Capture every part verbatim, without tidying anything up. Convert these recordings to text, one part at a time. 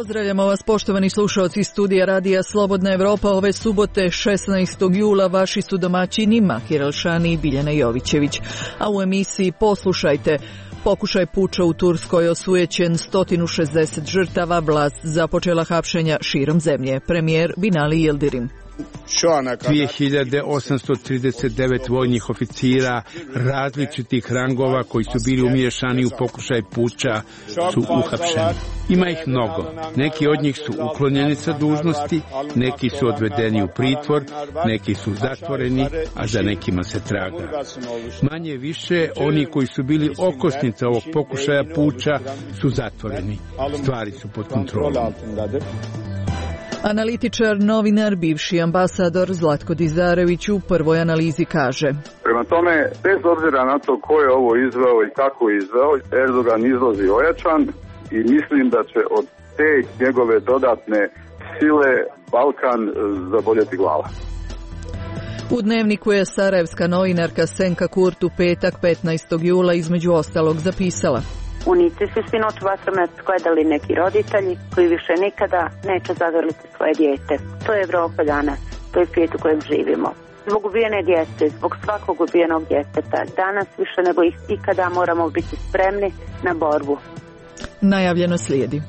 Pozdravljamo vas, poštovani slušalci studija Radija Slobodna Evropa. Ove subote šesnaestog jula vaši su domaćini Mahir Elšani i Biljana Jovićević. A u emisiji poslušajte: pokušaj puča u Turskoj, osujećen sto šezdeset žrtava, vlast započela hapšenja širom zemlje. Premijer Binali Yildirim. dvije hiljade osamsto trideset devet vojnih oficira različitih rangova koji su bili umiješani u pokušaj puča su uhapšeni. Ima ih mnogo. Neki od njih su uklonjeni sa dužnosti, neki su odvedeni u pritvor, neki su zatvoreni, a za nekima se traga. Manje više, oni koji su bili okosnica ovog pokušaja puča su zatvoreni. Stvari su pod kontrolom. Analitičar, novinar, bivši ambasador Zlatko Dizarević u prvoj analizi kaže: prema tome, bez obzira na to ko je ovo izveo i kako je izveo, Erdogan izlazi ojačan i mislim da će od te njegove dodatne sile Balkan zaboljeti glava. U Dnevniku je sarajevska novinarka Senka Kurt u petak petnaestog jula između ostalog zapisala: U Nici su sinoć vatromet gledali neki roditelji koji više nikada neće zagrliti svoje dijete. To je Evropa danas, to je svijet u kojem živimo. Zbog ubijene djece, zbog svakog ubijenog djeteta, danas više nego ikada moramo biti spremni na borbu. Najavljeno slijedi.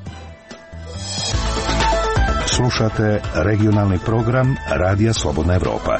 Slušate regionalni program Radija Slobodna Evropa.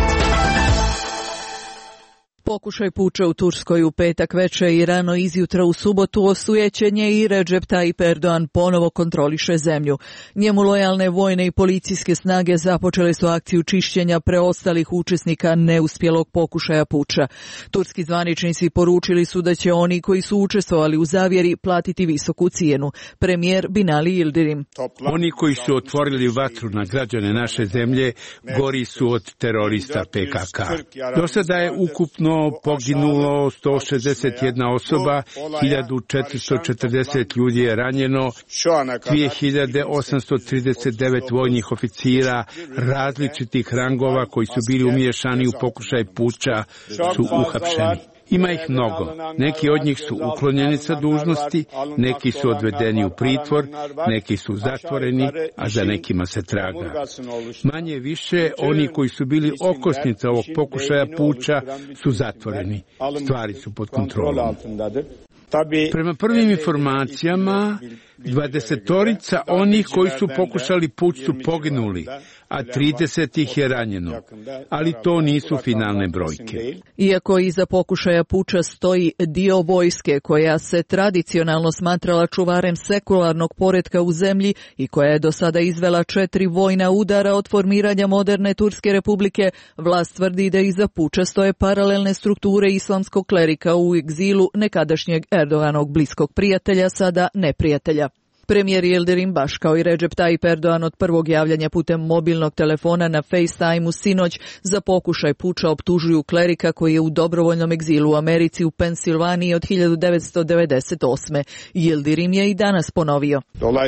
Pokušaj puča u Turskoj u petak veče i rano izjutra u subotu osujećen je i Recep Tayyip Erdogan ponovo kontroliše zemlju. Njemu lojalne vojne i policijske snage započele su akciju čišćenja preostalih učesnika neuspjelog pokušaja puča. Turski zvaničnici poručili su da će oni koji su učestvovali u zavjeri platiti visoku cijenu. Premijer Binali Yildirim: Oni koji su otvorili vatru na građane naše zemlje gori su od terorista P K K. Do sada je ukupno poginulo sto šezdeset jedna osoba, hiljadu četiristo četrdeset ljudi je ranjeno, dvije hiljade osamsto trideset devet vojnih oficira različitih rangova koji su bili umiješani u pokušaj puča su uhapšeni. Ima ih mnogo. Neki od njih su uklonjeni sa dužnosti, neki su odvedeni u pritvor, neki su zatvoreni, a za nekima se traga. Manje više, oni koji su bili okosnica ovog pokušaja puča su zatvoreni. Stvari su pod kontrolom. Prema prvim informacijama, dvadesetorica onih koji su pokušali puč su poginuli, a trideset ih je ranjeno. Ali to nisu finalne brojke. Iako iza pokušaja puča stoji dio vojske koja se tradicionalno smatrala čuvarem sekularnog poretka u zemlji i koja je do sada izvela četiri vojna udara od formiranja moderne Turske republike, vlast tvrdi da iza puča stoje paralelne strukture islamskog klerika u egzilu nekadašnjeg Erdoganog bliskog prijatelja, sada neprijatelja. Premijer Yildirim, baš kao i Recep Tayyip Erdogan, od prvog javljanja putem mobilnog telefona na FaceTime-u sinoć za pokušaj puča optužuju klerika koji je u dobrovoljnom egzilu u Americi u Pensilvaniji od hiljadu devetsto devedeset osme. Yildirim je i danas ponovio: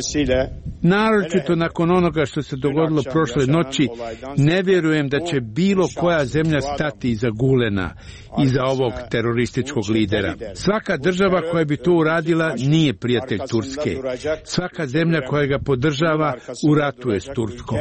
naročito nakon onoga što se dogodilo prošle noći, ne vjerujem da će bilo koja zemlja stati iza Gulena, iza ovog terorističkog lidera. Svaka država koja bi to uradila nije prijatelj Turske. Svaka zemlja koja ga podržava u ratu je s Turskom.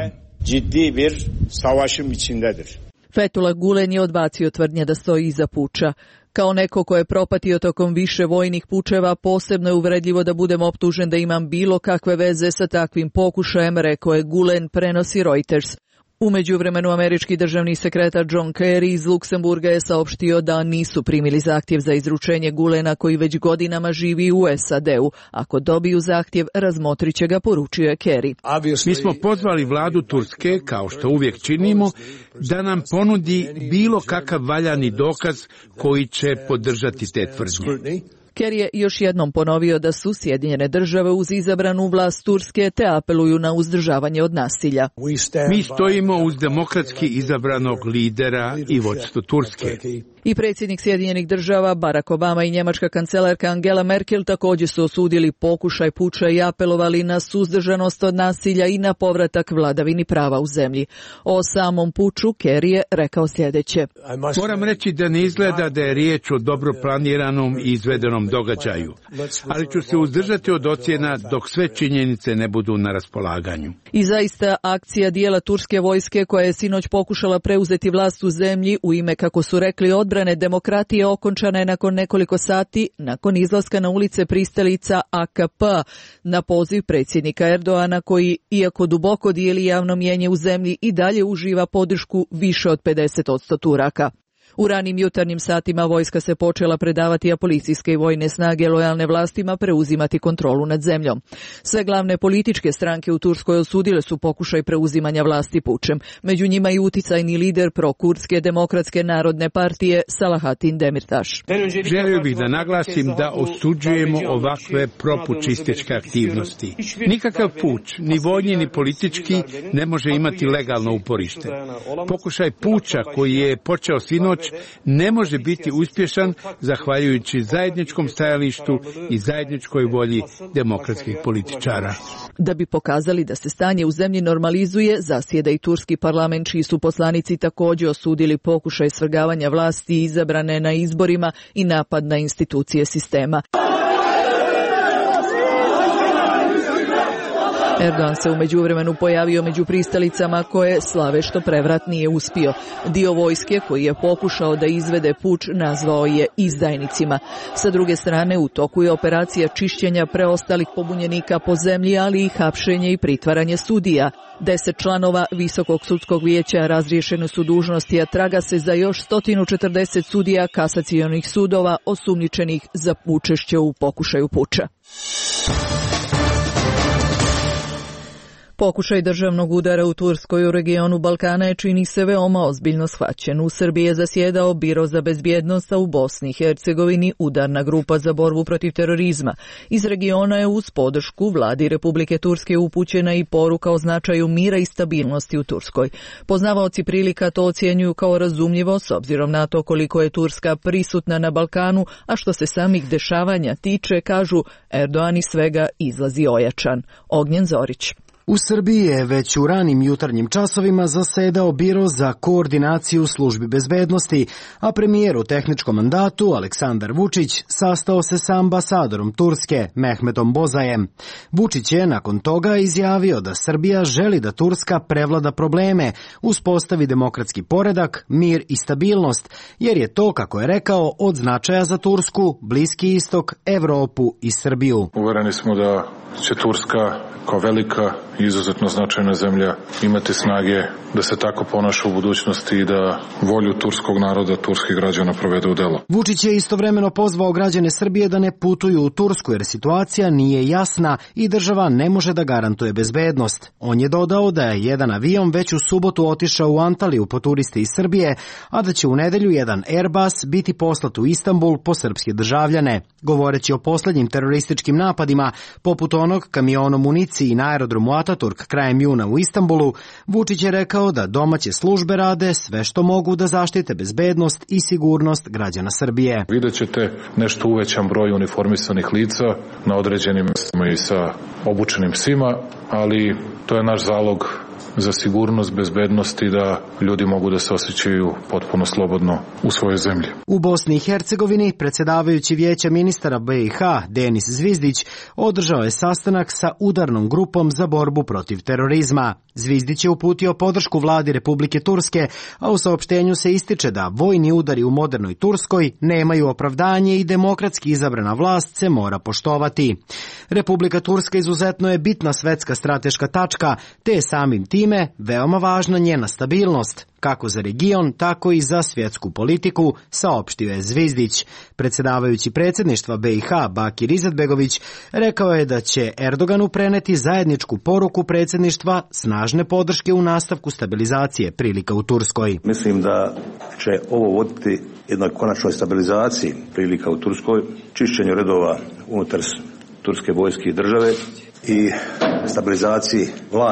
Fethullah Gulen je odbacio tvrdnje da stoji iza puča. Kao neko ko je propatio tokom više vojnih pučeva, posebno je uvredljivo da budem optužen da imam bilo kakve veze sa takvim pokušajem, rekao je Gulen, prenosi Reuters. U međuvremenu američki državni sekretar John Kerry iz Luksemburga je saopštio da nisu primili zahtjev za izručenje Gulena koji već godinama živi u S A D-u. Ako dobiju zahtjev, razmotrit će ga, poručio je Kerry. Mi smo pozvali vladu Turske, kao što uvijek činimo, da nam ponudi bilo kakav valjani dokaz koji će podržati te tvrdnje. Kerry je još jednom ponovio da su Sjedinjene države uz izabranu vlast Turske te apeluju na uzdržavanje od nasilja. Mi stojimo uz demokratski izabranog lidera i vodstvo Turske. I predsjednik Sjedinjenih država Barack Obama i njemačka kancelarka Angela Merkel također su osudili pokušaj puča i apelovali na suzdržanost od nasilja i na povratak vladavini prava u zemlji. O samom puču Kerry je rekao sljedeće. Moram reći da ne izgleda da je riječ o dobro planiranom i izvedenom događaju, ali ću se uzdržati od ocjena dok sve činjenice ne budu na raspolaganju. I zaista akcija dijela turske vojske koja je sinoć pokušala preuzeti vlast u zemlji u ime, kako su rekli, odbrane demokratije okončana je nakon nekoliko sati nakon izlaska na ulice pristalica A K P na poziv predsjednika Erdoana koji, iako duboko dijeli javno mnijenje u zemlji, i dalje uživa podršku više od pedeset posto Turaka. U ranim jutarnjim satima vojska se počela predavati, a policijske i vojne snage lojalne vlastima preuzimati kontrolu nad zemljom. Sve glavne političke stranke u Turskoj osudile su pokušaj preuzimanja vlasti pučem. Među njima i uticajni lider prokurdske demokratske narodne partije Salahatin Demirtaš. Želio bih da naglasim da osuđujemo ovakve propučističke aktivnosti. Nikakav puč, ni vojni ni politički, ne može imati legalno uporište. Pokušaj puča koji je počeo sinoć ne može biti uspješan zahvaljujući zajedničkom stajalištu i zajedničkoj volji demokratskih političara. Da bi pokazali da se stanje u zemlji normalizuje, zasjeda i turski parlament, čiji su poslanici također osudili pokušaj svrgavanja vlasti izabrane na izborima i napad na institucije sistema. Erdogan se u međuvremenu pojavio među pristalicama koje slave što prevrat nije uspio. Dio vojske koji je pokušao da izvede puč nazvao je izdajnicima. Sa druge strane, u toku je operacija čišćenja preostalih pobunjenika po zemlji, ali i hapšenje i pritvaranje sudija. Deset članova Visokog sudskog vijeća razriješene su dužnosti, a traga se za još sto četrdeset sudija kasacionih sudova osumnjičenih za učešće u pokušaju puča. Pokušaj državnog udara u Turskoj u regionu Balkana je, čini se, veoma ozbiljno shvaćen. U Srbiji je zasjedao Biro za bezbjednost, a u Bosni i Hercegovini udarna grupa za borbu protiv terorizma. Iz regiona je uz podršku vladi Republike Turske upućena i poruka o značaju mira i stabilnosti u Turskoj. Poznavaoci prilika to ocjenjuju kao razumljivo s obzirom na to koliko je Turska prisutna na Balkanu, a što se samih dešavanja tiče, kažu, Erdogan iz svega izlazi ojačan. Ognjen Zorić. U Srbiji je već u ranim jutarnjim časovima zasedao Biro za koordinaciju službi bezbednosti, a premijer u tehničkom mandatu Aleksandar Vučić sastao se sa ambasadorom Turske Mehmetom Bozajem. Vučić je nakon toga izjavio da Srbija želi da Turska prevlada probleme, uspostavi demokratski poredak, mir i stabilnost, jer je to, kako je rekao, od značaja za Tursku, Bliski istok, Evropu i Srbiju. Uvereni smo da će Turska kao velika i izuzetno značajna zemlja imati snage da se tako ponaša u budućnosti i da volju turskog naroda, turskih građana provede u delo. Vučić je istovremeno pozvao građane Srbije da ne putuju u Tursku jer situacija nije jasna i država ne može da garantuje bezbednost. On je dodao da je jedan avion već u subotu otišao u Antaliju po turiste iz Srbije, a da će u nedelju jedan Airbus biti poslat u Istanbul po srpske državljane. Govoreći o posljednjim terorističkim napadima, poput onog kamionom municiji na aerodromu Ataturk krajem juna u Istanbulu, Vučić je rekao da domaće službe rade sve što mogu da zaštite bezbednost i sigurnost građana Srbije. Vidjet ćete nešto uvećan broj uniformisanih lica na određenim mjestima i sa obučenim psima, ali to je naš zalog za sigurnost, bezbednost i da ljudi mogu da se osjećaju potpuno slobodno u svojoj zemlji. U Bosni i Hercegovini predsjedavajući vijeća ministara B i H Denis Zvizdić održao je sastanak sa udarnom grupom za borbu protiv terorizma. Zvizdić je uputio podršku vladi Republike Turske, a u saopštenju se ističe da vojni udari u modernoj Turskoj nemaju opravdanje i demokratski izabrana vlast se mora poštovati. Republika Turska izuzetno je bitna svetska strateška tačka, te je samim time veoma važna njena stabilnost, kako za region, tako i za svjetsku politiku, saopštio je Zvizdić. Predsjedavajući predsjedništva B i H Bakir Izetbegović rekao je da će Erdoganu preneti zajedničku poruku predsjedništva snažne podrške u nastavku stabilizacije prilika u Turskoj. Mislim da će ovo voditi jednoj konačnoj stabilizaciji prilika u Turskoj, čišćenju redova unutar turske vojske i države i stabilizaciji vlasti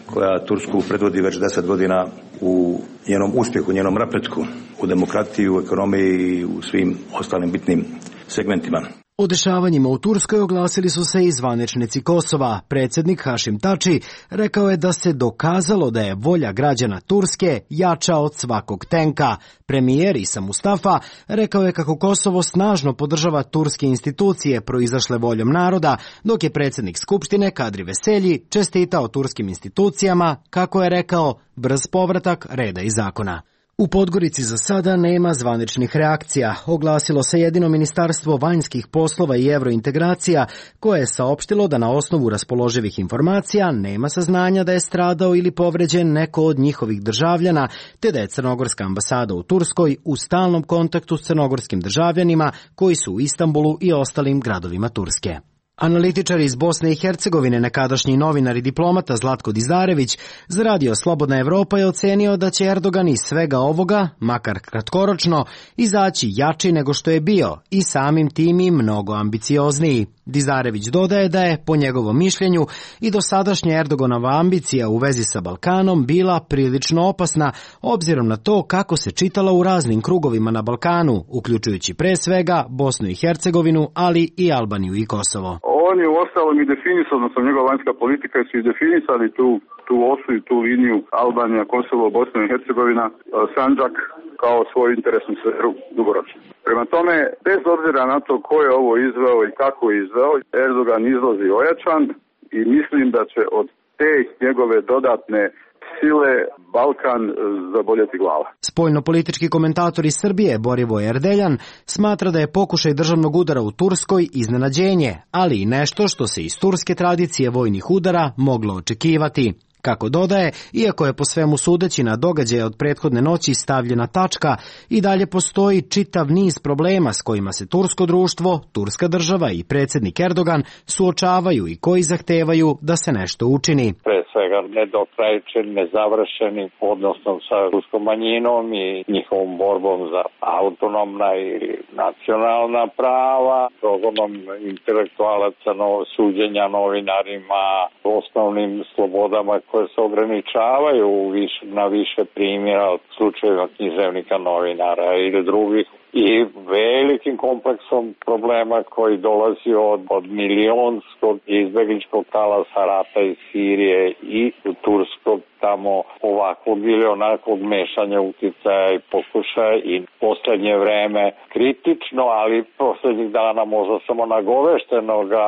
koja Tursku predvodi već deset godina u njenom uspjehu, njenom napretku, u demokratiji, u ekonomiji i u svim ostalim bitnim segmentima. O dešavanjima u Turskoj oglasili su se i zvaničnici Kosova. Predsjednik Hašim Tači rekao je da se dokazalo da je volja građana Turske jača od svakog tenka. Premijer Isa Mustafa rekao je kako Kosovo snažno podržava turske institucije proizašle voljom naroda, dok je predsjednik Skupštine Kadri Veselji čestitao turskim institucijama, kako je rekao, brz povratak reda i zakona. U Podgorici za sada nema zvaničnih reakcija. Oglasilo se jedino Ministarstvo vanjskih poslova i eurointegracija, koje je saopštilo da na osnovu raspoloživih informacija nema saznanja da je stradao ili povređen neko od njihovih državljana, te da je Crnogorska ambasada u Turskoj u stalnom kontaktu s crnogorskim državljanima koji su u Istanbulu i ostalim gradovima Turske. Analitičar iz Bosne i Hercegovine, nekadašnji novinar i diplomata Zlatko Dizarević, za radio Slobodna Evropa je ocenio da će Erdogan iz svega ovoga, makar kratkoročno, izaći jači nego što je bio i samim tim i mnogo ambiciozniji. Dizarević dodaje da je, po njegovom mišljenju, i dosadašnja Erdoganova ambicija u vezi sa Balkanom bila prilično opasna, obzirom na to kako se čitala u raznim krugovima na Balkanu, uključujući pre svega Bosnu i Hercegovinu, ali i Albaniju i Kosovo. On je u ostalom i definisao, odnosno njegova vanjska politika su i definisali tu, tu osu i tu liniju Albanija, Kosovo, Bosna i Hercegovina, Sandžak kao svoju interesnu sferu dugoročno. Prema tome, bez obzira na to ko je ovo izveo i kako je izveo, Erdogan izlazi ojačan i mislim da će od te njegove dodatne sile Balkan zaboljeti glava. Spoljnopolitički komentator iz Srbije Borivoje Erdeljan smatra da je pokušaj državnog udara u Turskoj iznenađenje, ali i nešto što se iz turske tradicije vojnih udara moglo očekivati. Kako dodaje, iako je po svemu sudeći na događaje od prethodne noći stavljena tačka, i dalje postoji čitav niz problema s kojima se tursko društvo, turska država i predsjednik Erdogan suočavaju i koji zahtevaju da se nešto učini. Pre svega nedokrajčen, nezavršeni odnosno sa turskom manjinom i njihovom borbom za autonomna i nacionalna prava, progonom intelektualaca, suđenja novinarima, osnovnim slobodama koje se ograničavaju na više primjera od slučajeva književnika, novinara ili drugih, i velikim kompleksom problema koji dolazi od, od milionskog izbegličkog talasa rata iz Sirije i turskog tamo ovakvog ili onakvog mešanja uticaja i pokušaja, i poslednje vreme kritično, ali poslednjih dana možda samo nagoveštenoga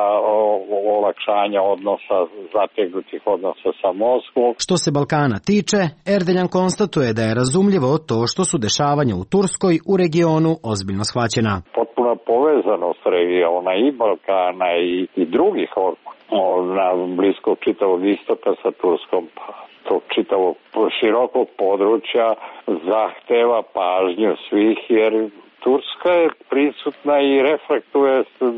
olakšanja odnosa, zategnutih odnosa sa Moskvom. Što se Balkana tiče, Erdeljan konstatuje da je razumljivo to što su dešavanja u Turskoj u regionu ozbiljno shvaćena. Potpuna povezanost regiona i Balkana i, i drugih na bliskog čitavog istoka sa Turskom, tog čitavog širokog područja zahteva pažnju svih, jer Turska je prisutna i reflektuje,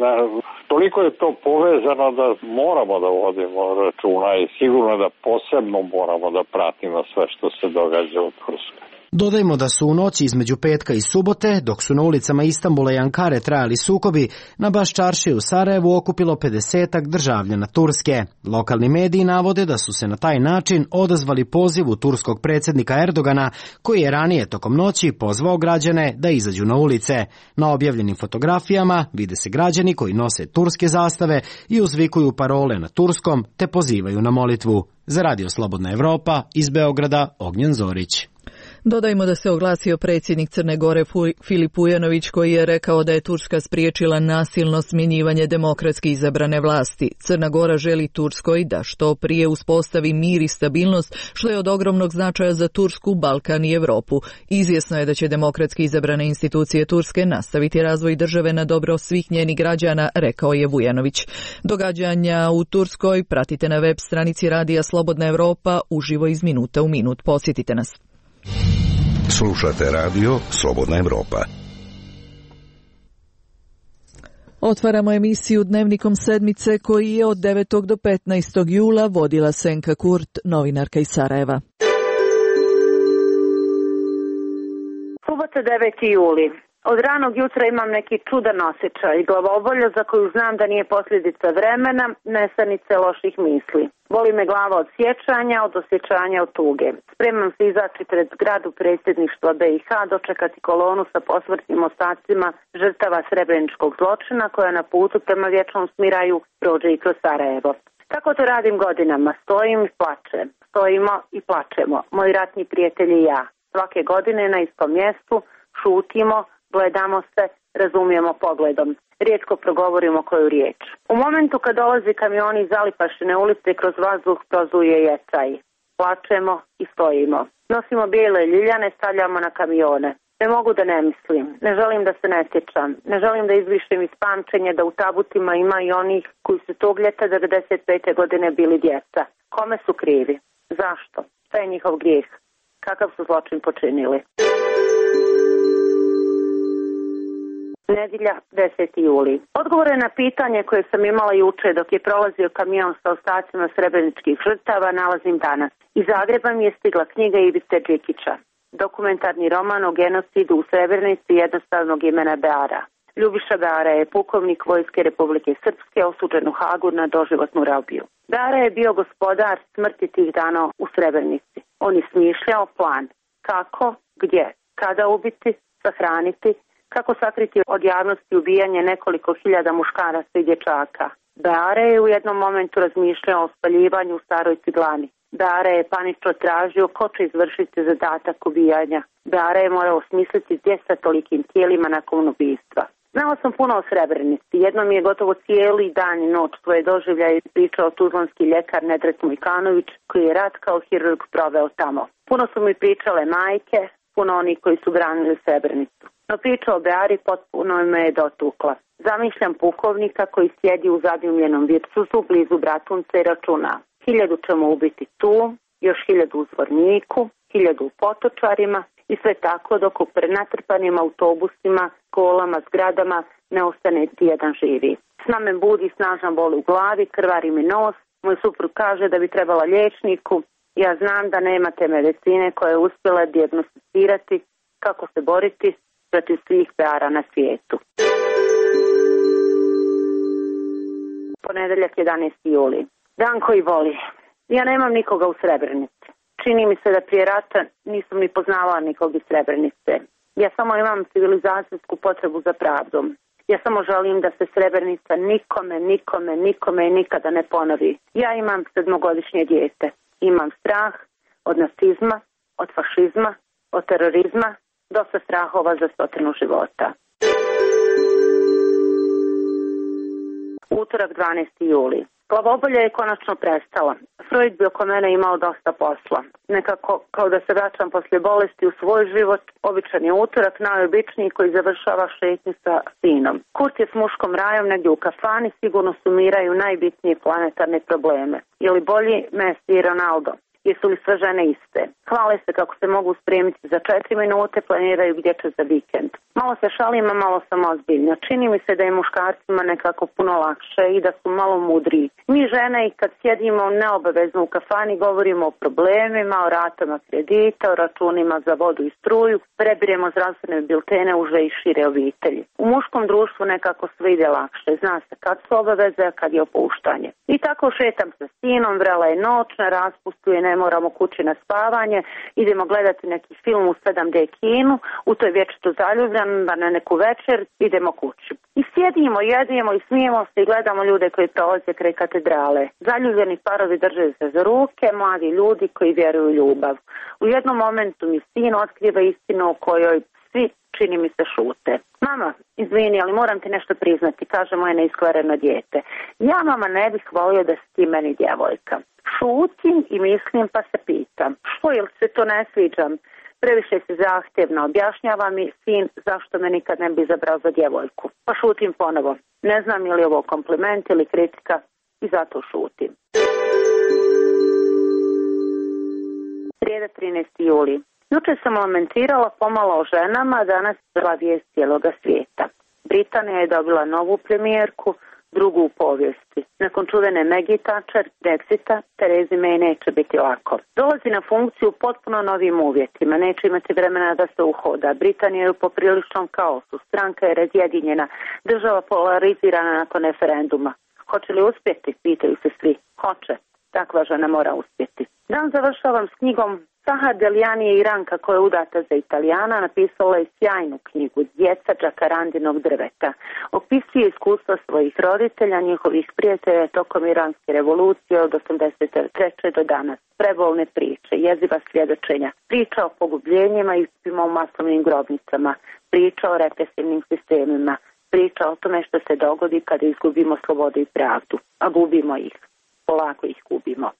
toliko je to povezano da moramo da vodimo računa i sigurno da posebno moramo da pratimo sve što se događa u Turskoj. Dodajmo da su u noći između petka i subote, dok su na ulicama Istanbula i Ankare trajali sukobi, na Baš čaršiji u Sarajevu okupilo pedesetak državljana Turske. Lokalni mediji navode da su se na taj način odazvali pozivu turskog predsjednika Erdogana, koji je ranije tokom noći pozvao građane da izađu na ulice. Na objavljenim fotografijama vide se građani koji nose turske zastave i uzvikuju parole na turskom te pozivaju na molitvu. Za Radio Slobodna Evropa iz Beograda, Ognjen Zorić. Dodajmo da se oglasio predsjednik Crne Gore Filip Ujanović, koji je rekao da je Turska spriječila nasilno smjenjivanje demokratski izabrane vlasti. Crna Gora želi Turskoj da što prije uspostavi mir i stabilnost, što je od ogromnog značaja za Tursku, Balkan i Europu. Izvjesno je da će demokratski izabrane institucije Turske nastaviti razvoj države na dobro svih njenih građana, rekao je Vujanović. Događanja u Turskoj pratite na web stranici Radija Slobodna Evropa uživo iz minuta u minut. Posjetite nas. Slušate radio Slobodna Evropa. Otvaramo emisiju Dnevnikom sedmice koji je od devetog do petnaestog jula vodila Senka Kurt, novinarka iz Sarajeva. Subota deveti juli. Od ranog jutra imam neki čudan osjećaj, glavobolja za koju znam da nije posljedica vremena, nesanice loših misli. Boli me glava od sjećanja, od osjećanja, od tuge. Spremam se izaći pred zgradu predsjedništva B i H, dočekati kolonu sa posmrtnim ostacima žrtava srebreničkog zločina koja na putu prema vječnom smiraju prođe i kroz Sarajevo. Tako to radim godinama, stojim i plačem. Stojimo i plačemo, moji ratni prijatelji i ja. Svake godine na istom mjestu šutimo, gledamo se, razumijemo pogledom. Rijetko progovorimo koju riječ. U momentu kad dolazi kamioni iz Zalipašine ulice kroz vazduh prozuje jecaj. Plačemo i stojimo. Nosimo bijele ljiljane, stavljamo na kamione. Ne mogu da ne mislim, ne želim da se ne sjećam, ne želim da izbrišem iz pamćenja da u tabutima ima i onih koji su tog ljeta devedeset pete godine bili djeca. Kome su krivi? Zašto? Šta je njihov grijeh? Kakav su zločin počinili? Nedjelja, deseti juli. Odgovore na pitanje koje sam imala juče dok je prolazio kamion sa ostacima srebreničkih žrtava nalazim danas. Iz Zagreba mi je stigla knjiga Ivice Đikića. Dokumentarni roman o genocidu u Srebrenici jednostavnog imena Beara. Ljubiša Beara je pukovnik Vojske Republike Srpske osuđen u Hagu na doživotnu robiju. Beara je bio gospodar smrti tih dana u Srebrenici. On je smišljao plan kako, gdje, kada ubiti, sahraniti, kako sakriti od javnosti ubijanje nekoliko hiljada muškaraca i dječaka. Beara je u jednom momentu razmišljao o spaljivanju u staroj ciglani. Beara je panično tražio ko će izvršiti zadatak ubijanja. Beara je morao smisliti gdje sa tolikim tijelima nakon ubijstva. Znao sam puno o Srebrenici. Jednom je gotovo cijeli dan i noć svoje doživljaje pričao tuzlanski ljekar Nedret Mujkanović, koji je rat kao hirurg proveo tamo. Puno su mi pričale majke, puno oni koji su branili Srebrenicu. No priča o Beari potpuno me je dotukla. Zamišljam pukovnika koji sjedi u zadimljenom Virsusu blizu Bratunca i računa. Hiljadu ćemo ubiti tu, još hiljadu u Zvorniku, hiljadu u Potočarima i sve tako dok u prenatrpanim autobusima, kolama, zgradama ne ostane ti jedan živi. Sna me budi snažan bol u glavi, krvari mi nos, moj suprug kaže da bi trebala liječniku. Ja znam da nema te medicine koja je uspjela dijagnosticirati kako se boriti protiv svih Beara na svijetu. Ponedeljak, jedanaesti juli. Dan koji voli. Ja nemam nikoga u Srebrenici. Čini mi se da prije rata nisam ni poznavala nikog iz Srebrenice. Ja samo imam civilizacijsku potrebu za pravdom. Ja samo želim da se Srebrenica nikome, nikome, nikome i nikada ne ponovi. Ja imam sedmogodišnje dijete. Imam strah od nacizma, od fašizma, od terorizma, dosta strahova za stotinu života. Utorak, dvanaesti juli. Glavobolja je konačno prestala. Freud bi oko mene imao dosta posla. Nekako kao da se vraćam poslije bolesti u svoj život, običan je utorak, najobičniji koji završava šetnju sa sinom. Kurt je s muškom rajom negdje u kafani, sigurno sumiraju najbitnije planetarne probleme. Je li bolji Messi i Ronaldo? Jesu li sve žene iste? Hvale se kako se mogu spremiti za četiri minute, planiraju gdje će za vikend. Malo se šalim, a malo sam ozbiljna. Čini mi se da je muškarcima nekako puno lakše i da su malo mudriji. Mi žene i kad sjedimo neobavezno u kafani govorimo o problemima, o ratama kredita, o računima za vodu i struju, prebiremo zdravstvene biltene uže i šire obitelji. U muškom društvu nekako sve ide lakše. Zna se kad su obaveze, a kad je opuštanje. I tako šetam sa sinom, vrela je noć, na raspustu je ne moramo kući na spavanje, idemo gledati neki film u sedam D kinu, u toj vječito zaljubljan, na neku večer, idemo kući. I sjedimo, jedemo i smijemo se i gledamo ljude koji prolaze kraj katedrale. Zaljubljeni parovi drže se za ruke, mladi ljudi koji vjeruju u ljubav. U jednom momentu mi sin otkriva istinu o kojoj svi, čini mi se, šute. Mama, izvini, ali moram ti nešto priznati, kaže moje neiskvareno dijete. Ja, mama, ne bih volio da si ti meni djevojka. Šutim i mislim pa se pitam, što, jel se to ne sviđam? Previše se zahtjevno objašnjava mi sin zašto me nikad ne bi izabrao za djevojku. Pa šutim ponovo. Ne znam je li ovo kompliment ili kritika i zato šutim. Srijeda, trinaesti juli. Juče sam lamentirala pomalo o ženama, danas bila vijest cijeloga svijeta. Britanija je dobila novu premijerku, drugu u povijesti. Nakon čuvene Maggie Thatcher, Brexita, Terezi May neće biti lako. Dolazi na funkciju potpuno novim uvjetima, neće imati vremena da se uhoda. Britanija je u popriličnom kaosu, stranka je razjedinjena, država polarizirana nakon referenduma. Hoće li uspjeti? Pitaju se svi. Hoće. Takva žena mora uspjeti. Dan završavam s knjigom Saha Deliani je Iranka koja je udata za Italijana, napisala je sjajnu knjigu Djeca džakarandinog drveta. Opisuje iskustva svojih roditelja, njihovih prijatelja tokom iranske revolucije od osamdeset treće do danas. Prebolne priče, jeziva svjedočenja, priča o pogubljenjima i ispima u masovnim grobnicama, priča o represivnim sistemima, priča o tome što se dogodi kada izgubimo slobodu i pravdu, a gubimo ih. Polako ih gubimo.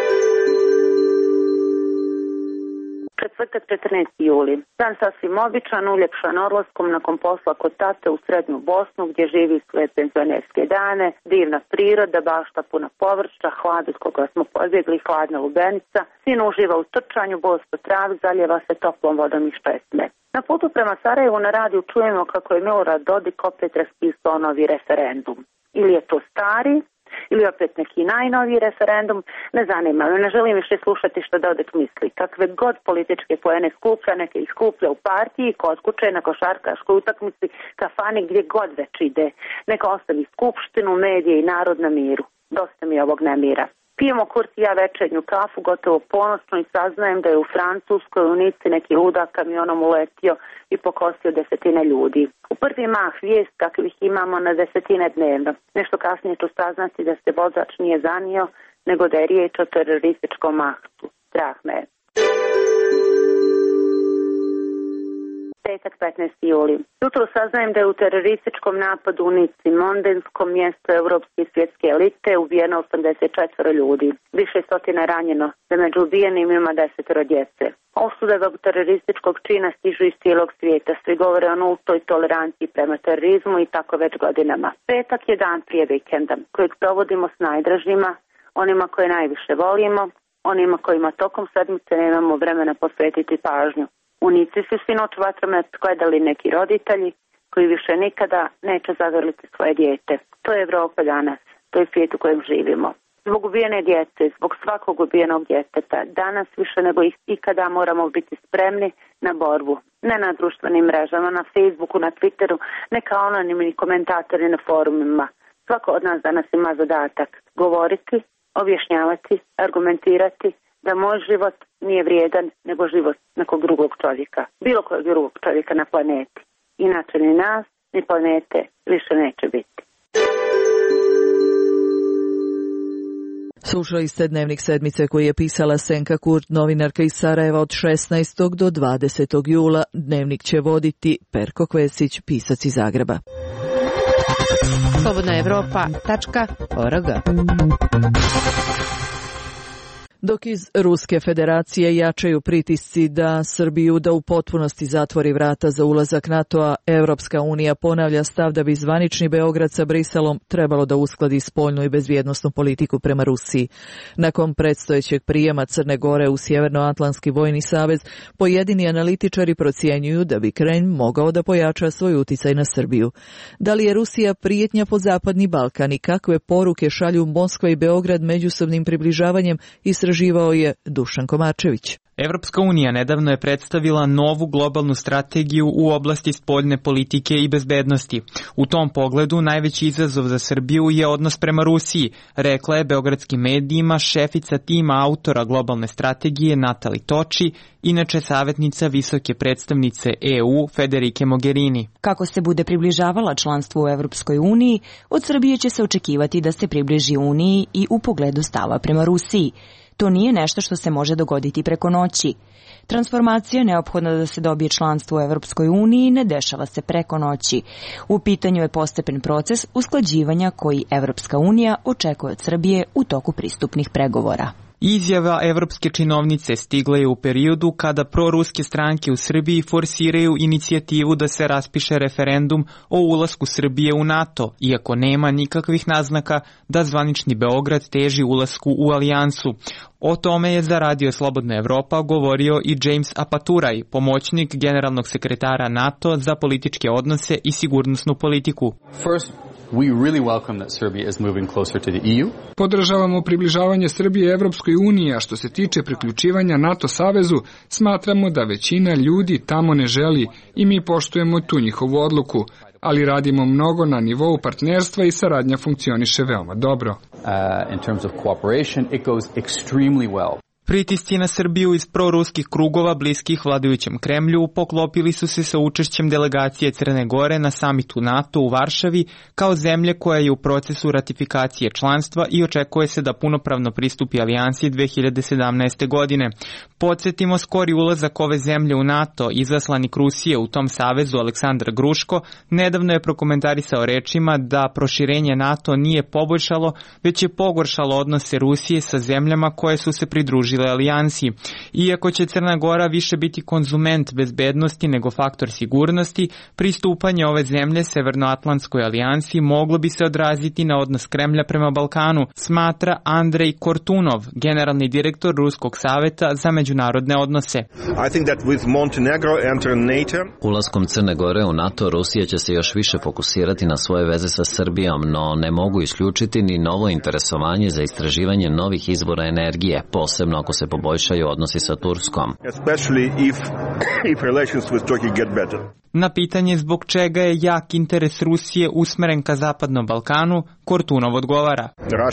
Četvrtak četrnaesti juli. Dan sasvim običan, uljepšan odlaskom nakon posla kod tate u srednju Bosnu gdje živi svoje penzionerske dane, divna priroda, bašta puna povrća, hlad od koga smo pobjegli, hladna lubenica, sin uživa u trčanju, bos po travi, zaljeva se toplom vodom iz česme. Na putu prema Sarajevu na radiju čujemo kako je Milorad Dodik opet raspisao novi referendum. Ili je to stari, ili opet neki najnoviji referendum, ne zanima me, ne želim više slušati što Dodik misli. Kakve god političke poene skuplja, neke ih skuplja u partiji, kod kuće, na košarkaškoj utakmici, kafani, gdje god već ide. Neka ostavi skupštinu, medije i narod na miru. Dosta mi ovog nemira. Pijemo Kurt i ja večernju kafu, gotovo ponosno, i saznajem da je u Francuskoj u Nici neki ludak kamionom uletio i pokosio desetine ljudi. U prvi mah vijest kakvih imamo na desetine dnevno. Nešto kasnije ću saznati da se vozač nije zanio, nego da je riječ o terorističkom aktu. Strah me. Petak petnaesti juli. Jutro saznajem da je u terorističkom napadu u Nici, mondenskom mjestu europske i svjetske elite, ubijeno osamdeset četiri ljudi. Više stotina ranjeno, da među ubijenim ima desetero djece. Osude ovog terorističkog čina stižu iz cijelog svijeta. Svi govore o nultoj toleranciji prema terorizmu i tako već godinama. Petak je dan prije vikenda, kojeg provodimo s najdražima, onima koje najviše volimo, onima kojima tokom sedmice nemamo vremena posvetiti pažnju. U Nici su sinoć vatromet gledali neki roditelji koji više nikada neće zagrliti svoje dijete. To je Evropa danas, to je svijet u kojem živimo. Zbog ubijene djece, zbog svakog ubijenog djeteta, danas više nego ikada moramo biti spremni na borbu. Ne na društvenim mrežama, na Facebooku, na Twitteru, ne kao anonimni komentatori na forumima. Svako od nas danas ima zadatak govoriti, objašnjavati, argumentirati, da moj život nije vrijedan nego život nekog drugog čovjeka, bilo kojeg drugog čovjeka na planeti. Inače ni nas, ni planete više neće biti. Slušali ste Dnevnik sedmice koji je pisala Senka Kurt, novinarka iz Sarajeva od šesnaestog do dvadesetog jula. Dnevnik će voditi Perko Kvesić, pisac iz Zagreba. slobodna evropa tačka org. Dok iz Ruske federacije jačaju pritisci da Srbiju da u potpunosti zatvori vrata za ulazak NATO-a, Evropska unija ponavlja stav da bi zvanični Beograd sa Briselom trebalo da uskladi spoljnu i bezbjednosnu politiku prema Rusiji. Nakon predstojećeg prijema Crne Gore u Sjevernoatlantski vojni savez, pojedini analitičari procjenjuju da bi Kremlj mogao da pojača svoj uticaj na Srbiju. Da li je Rusija prijetnja po Zapadni Balkan i kakve poruke šalju Moskva i Beograd međusobnim približavanjem i istraživao je Dušan Komarčević. Evropska unija nedavno je predstavila novu globalnu strategiju u oblasti spoljne politike i bezbednosti. U tom pogledu najveći izazov za Srbiju je odnos prema Rusiji, rekla je beogradskim medijima šefica tima autora globalne strategije Natali Toči, inače savjetnica visoke predstavnice E U Federike Mogherini. Kako se bude približavala članstvu u Evropskoj uniji, od Srbije će se očekivati da se približi uniji i u pogledu stava prema Rusiji. To nije nešto što se može dogoditi preko noći. Transformacija neophodna da se dobije članstvo u Evropskoj uniji ne dešava se preko noći. U pitanju je postepen proces usklađivanja koji Evropska unija očekuje od Srbije u toku pristupnih pregovora. Izjava evropske činovnice stigla je u periodu kada proruske stranke u Srbiji forsiraju inicijativu da se raspiše referendum o ulasku Srbije u NATO, iako nema nikakvih naznaka da zvanični Beograd teži ulasku u alijansu. O tome je za Radio Slobodna Evropa govorio i James Apaturaj, pomoćnik generalnog sekretara NATO za političke odnose i sigurnosnu politiku. First, We really welcome that Serbia is moving closer to the E U. Podržavamo približavanje Srbije Evropskoj uniji, a što se tiče priključivanja NATO savezu, smatramo da većina ljudi tamo ne želi i mi poštujemo tu njihovu odluku, ali radimo mnogo na nivou partnerstva i saradnja funkcioniše veoma dobro. Uh, in terms of cooperation, it goes extremely well. Pritisci na Srbiju iz proruskih krugova bliskih vladajućem Kremlju poklopili su se sa učešćem delegacije Crne Gore na samitu NATO u Varšavi kao zemlje koja je u procesu ratifikacije članstva i očekuje se da punopravno pristupi alijansi dve hiljade sedamnaeste. godine. Podsjetimo, skori ulazak ove zemlje u NATO, izaslanik Rusije u tom savezu Aleksandar Gruško, nedavno je prokomentarisao rečima da proširenje NATO nije poboljšalo, već je pogoršalo odnose Rusije sa zemljama koje su se pridružile alijansi. Iako će Crna Gora više biti konzument bezbednosti nego faktor sigurnosti, pristupanje ove zemlje Severnoatlantskoj alijansi moglo bi se odraziti na odnos Kremlja prema Balkanu, smatra Andrej Kortunov, generalni direktor Ruskog saveta za međunarodne odnose. I think that with Montenegro enter NATO... Ulaskom Crne Gore u NATO, Rusija će se još više fokusirati na svoje veze sa Srbijom, no ne mogu isključiti ni novo interesovanje za istraživanje novih izvora energije, posebno ako se poboljšaju odnosi sa Turskom. If, if Na pitanje zbog čega je jak interes Rusije usmeren ka Zapadnom Balkanu, Kortunov odgovara.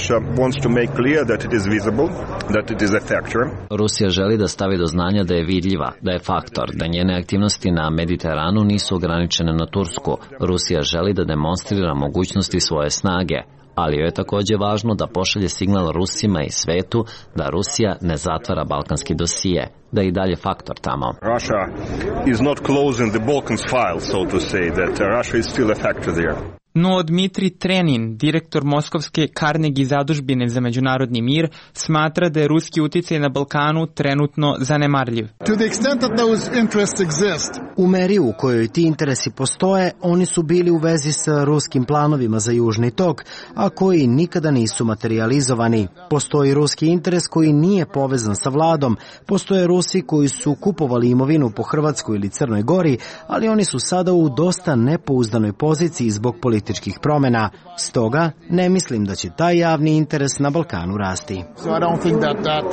Rusija želi da stavi do znanja da je vidljiva, da je faktor, da njene aktivnosti na Mediteranu nisu ograničene na Tursku. Rusija želi da demonstrira mogućnosti svoje snage, ali joj je takođe važno da pošalje signal Rusima i svetu da Rusija ne zatvara balkanski dosije, da je i dalje faktor tamo. Russia is not closing the Balkans file, so to say, that Russia is still a factor there. No Dmitri Trenin, direktor Moskovske Carnegie zadužbine za međunarodni mir, smatra da je ruski uticaj na Balkanu trenutno zanemarljiv. To the extent that those interests exist. U meri u kojoj ti interesi postoje, oni su bili u vezi sa ruskim planovima za Južni tok, a koji nikada nisu materializovani. Postoji ruski interes koji nije povezan sa vladom, postoje Rusi koji su kupovali imovinu po Hrvatskoj ili Crnoj Gori, ali oni su sada u dosta nepouzdanoj poziciji zbog političkih političkih promena. Stoga ne mislim da će taj javni interes na Balkanu rasti. So I don't think that that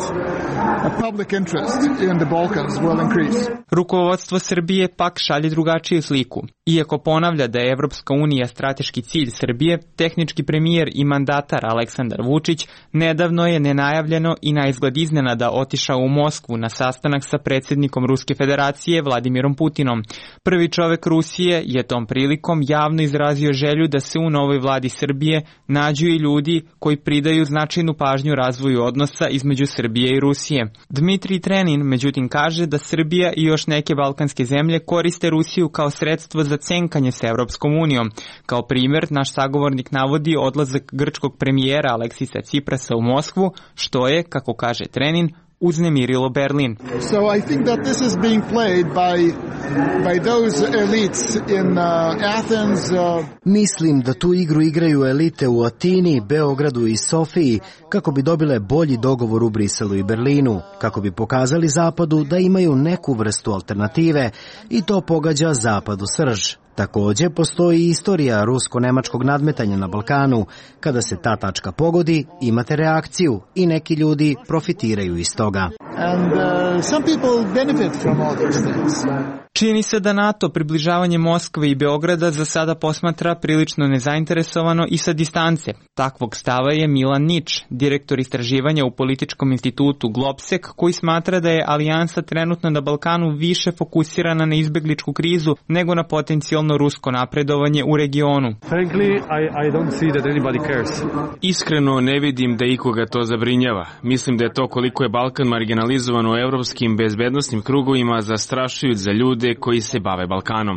public interest in the Balkans will increase. Rukovodstvo Srbije pak šalje drugačiju sliku. Iako ponavlja da je Evropska unija strateški cilj Srbije, tehnički premijer i mandatar Aleksandar Vučić nedavno je nenajavljeno i na izgled iznenada otišao u Moskvu na sastanak sa predsjednikom Ruske federacije Vladimirom Putinom. Prvi čovek Rusije je tom prilikom javno izrazio želju da se u novoj vladi Srbije nađu i ljudi koji pridaju značajnu pažnju razvoju odnosa između Srbije i Rusije. Dmitri Trenin međutim kaže da Srbija i još neke balkanske zemlje koriste Rusiju kao sredstvo za cenkanje sa Evropskom unijom. Kao primjer, naš sagovornik navodi odlazak grčkog premijera Aleksisa Ciprasa u Moskvu, što je, kako kaže Trenin, uznemirilo Berlin. So I think that this is being played by by those elites in uh, Athens. Uh... Mislim da tu igru igraju elite u Atini, Beogradu i Sofiji kako bi dobile bolji dogovor u Briselu i Berlinu, kako bi pokazali Zapadu da imaju neku vrstu alternative i to pogađa Zapadu srž. Takođe, postoji istorija rusko-nemačkog nadmetanja na Balkanu. Kada se ta tačka pogodi, imate reakciju i neki ljudi profitiraju iz toga. And, uh, some people benefit from all these things. Čini se da NATO približavanje Moskve i Beograda za sada posmatra prilično nezainteresovano i sa distance. Takvog stava je Milan Nič, direktor istraživanja u političkom institutu Globsek, koji smatra da je alijansa trenutno na Balkanu više fokusirana na izbegličku krizu nego na potencijalno rusko napredovanje u regionu. Frankly, I, I don't see that anybody cares. Iskreno ne vidim da ikoga to zabrinjava. Mislim da je to koliko je Balkan marginalizovan u evropskim bezbednostnim krugovima zastrašujuć za ljude koji se bave Balkanom.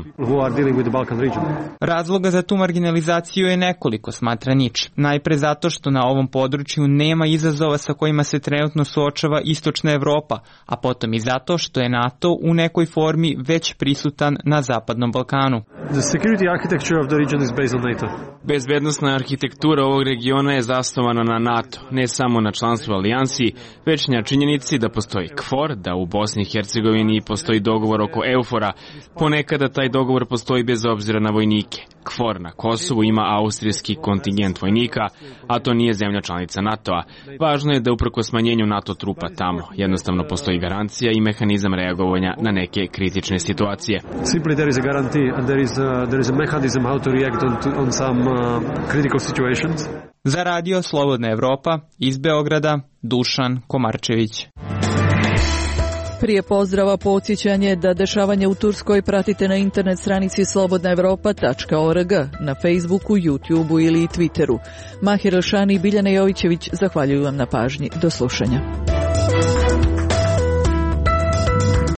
Razloga za tu marginalizaciju je nekoliko, smatra Nič. Najpre zato što na ovom području nema izazova sa kojima se trenutno suočava istočna Evropa, a potom i zato što je NATO u nekoj formi već prisutan na Zapadnom Balkanu. The security architecture of the region is based on NATO. Bezbednosna arhitektura ovog regiona je zasnovana na NATO, ne samo na članstvu alijansi, već na činjenici da postoji KFOR, da u Bosni i Hercegovini postoji dogovor oko EUFOR-a. Ponekada taj dogovor postoji bez obzira na vojnike. KFOR na Kosovu ima austrijski kontingent vojnika, a to nije zemlja članica NATO-a. Važno je da uprko smanjenju NATO trupa tamo jednostavno postoji garancija i mehanizam reagovanja na neke kritične situacije. Simply there is a guarantee and there is a, there is a mechanism how to react on, to, on some uh, critical situations. Za radio Slobodna Evropa iz Beograda Dušan Komarčević. Prije pozdrava podsjećanje da dešavanje u Turskoj pratite na internet stranici slobodna evropa tačka org, na Facebooku, YouTubeu ili Twitteru. Mahir Elšani i Biljana Jovićević zahvaljuju vam na pažnji. Do slušanja.